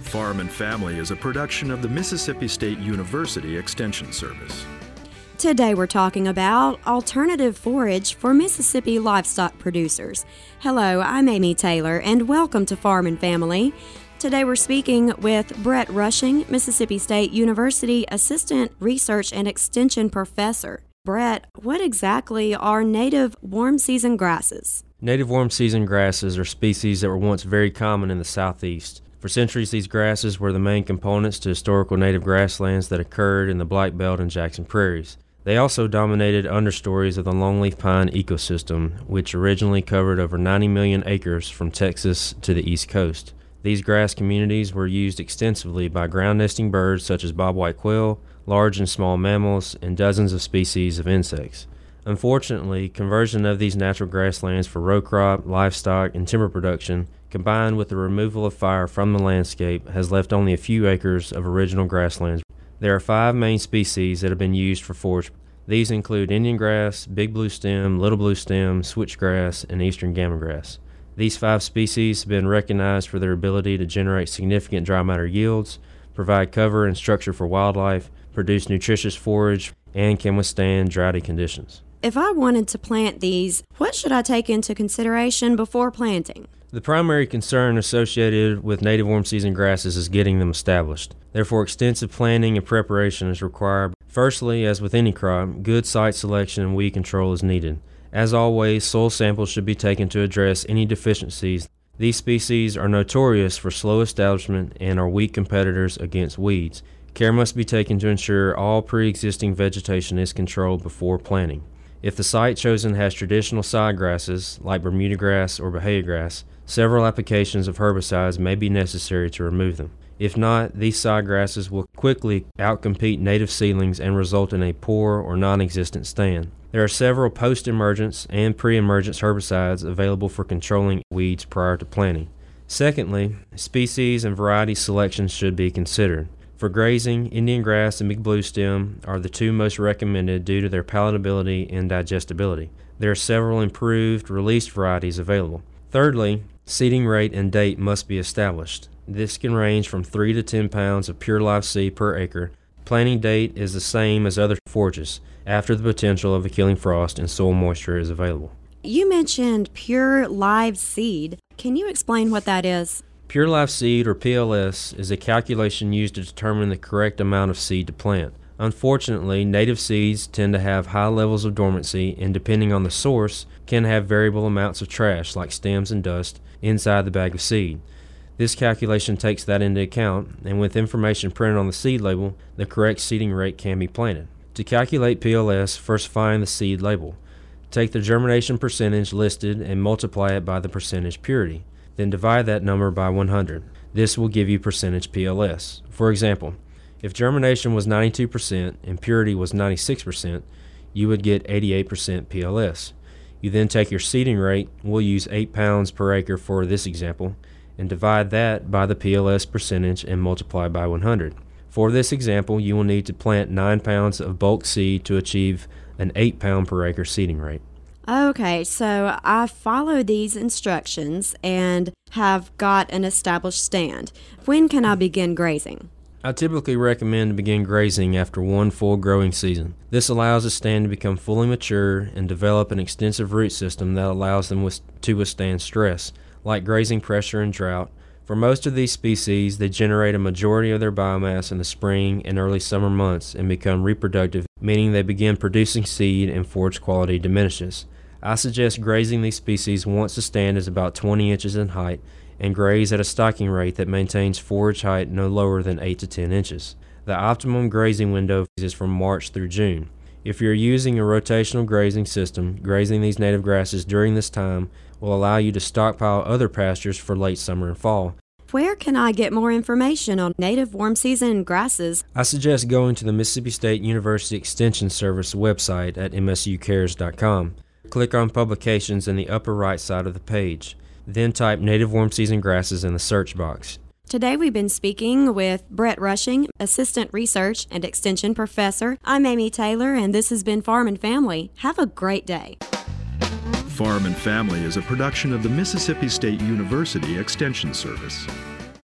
Farm and Family is a production of the Mississippi State University Extension Service. Today we're talking about alternative forage for Mississippi livestock producers. Hello, I'm Amy Taylor, and welcome to Farm and Family. Today we're speaking with Brett Rushing, Mississippi State University Assistant Research and Extension Professor. Brett, what exactly are native warm season grasses? Native warm season grasses are species that were once very common in the southeast. For centuries, these grasses were the main components to historical native grasslands that occurred in the Black Belt and Jackson Prairies. They also dominated understories of the longleaf pine ecosystem, which originally covered over 90 million acres from Texas to the East Coast. These grass communities were used extensively by ground-nesting birds such as bobwhite quail, large and small mammals, and dozens of species of insects. Unfortunately, conversion of these natural grasslands for row crop, livestock, and timber production, combined with the removal of fire from the landscape, has left only a few acres of original grasslands. There are 5 main species that have been used for forage. These include Indian grass, big blue stem, little blue stem, switchgrass, and eastern gammon-grass. These 5 species have been recognized for their ability to generate significant dry matter yields, provide cover and structure for wildlife, produce nutritious forage, and can withstand droughty conditions. If I wanted to plant these, what should I take into consideration before planting? The primary concern associated with native warm season grasses is getting them established. Therefore, extensive planning and preparation is required. Firstly, as with any crop, good site selection and weed control is needed. As always, soil samples should be taken to address any deficiencies. These species are notorious for slow establishment and are weak competitors against weeds. Care must be taken to ensure all pre-existing vegetation is controlled before planting. If the site chosen has traditional side grasses, like Bermuda grass or Bahia grass, several applications of herbicides may be necessary to remove them. If not, these side grasses will quickly outcompete native seedlings and result in a poor or non-existent stand. There are several post-emergence and pre-emergence herbicides available for controlling weeds prior to planting. Secondly, species and variety selection should be considered. For grazing, Indian grass and big blue stem are the 2 most recommended due to their palatability and digestibility. There are several improved, released varieties available. Thirdly, seeding rate and date must be established. This can range from 3 to 10 pounds of pure live seed per acre. Planting date is the same as other forages, after the potential of a killing frost and soil moisture is available. You mentioned pure live seed. Can you explain what that is? Pure live seed, or PLS, is a calculation used to determine the correct amount of seed to plant. Unfortunately, native seeds tend to have high levels of dormancy and, depending on the source, can have variable amounts of trash, like stems and dust, inside the bag of seed. This calculation takes that into account, and with information printed on the seed label, the correct seeding rate can be planted. To calculate PLS, first find the seed label. Take the germination percentage listed and multiply it by the percentage purity. Then divide that number by 100. This will give you percentage PLS. For example, if germination was 92% and purity was 96%, you would get 88% PLS. You then take your seeding rate, we'll use 8 pounds per acre for this example, and divide that by the PLS percentage and multiply by 100. For this example, you will need to plant 9 pounds of bulk seed to achieve an 8 pound per acre seeding rate. Okay, so I followed these instructions and have got an established stand. When can I begin grazing? I typically recommend to begin grazing after 1 full growing season. This allows a stand to become fully mature and develop an extensive root system that allows them to withstand stress, like grazing pressure and drought. For most of these species, they generate a majority of their biomass in the spring and early summer months and become reproductive, meaning they begin producing seed and forage quality diminishes. I suggest grazing these species once the stand is about 20 inches in height and graze at a stocking rate that maintains forage height no lower than 8 to 10 inches. The optimum grazing window is from March through June. If you're using a rotational grazing system, grazing these native grasses during this time will allow you to stockpile other pastures for late summer and fall. Where can I get more information on native warm season grasses? I suggest going to the Mississippi State University Extension Service website at msucares.com. Click on Publications in the upper right side of the page. Then type Native Warm Season Grasses in the search box. Today we've been speaking with Brett Rushing, Assistant Research and Extension Professor. I'm Amy Taylor, and this has been Farm and Family. Have a great day. Farm and Family is a production of the Mississippi State University Extension Service.